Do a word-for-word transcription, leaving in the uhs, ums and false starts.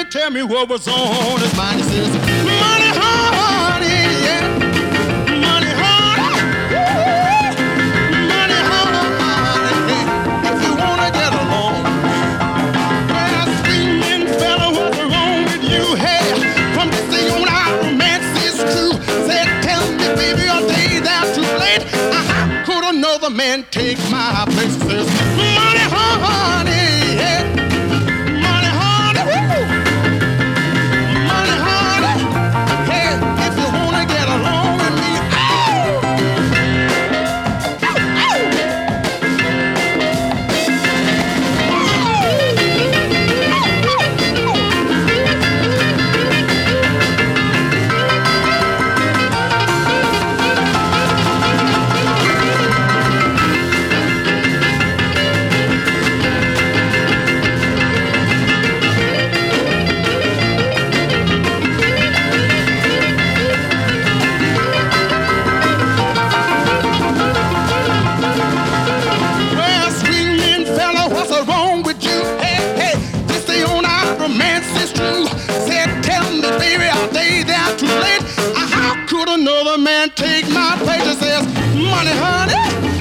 tell me what was on his mind. He says, money, honey, yeah. Money, honey. Money, honey. If you want to get along. Well, screaming fella, what's wrong with you? Hey, from this day on our romance is true. Said, tell me, baby, are they there too late? Uh-huh. Could another man take my place? He says, money, honey, yeah. Money, honey, woo. Money, honey. Hey, if you want to get along with me, oh! Oh, oh. Well, screaming fella, what's wrong with you? Hey, hey, this day on our romance is true. Said, tell me, baby, are they there too late? Uh, how could another man take my place? It says, money, honey.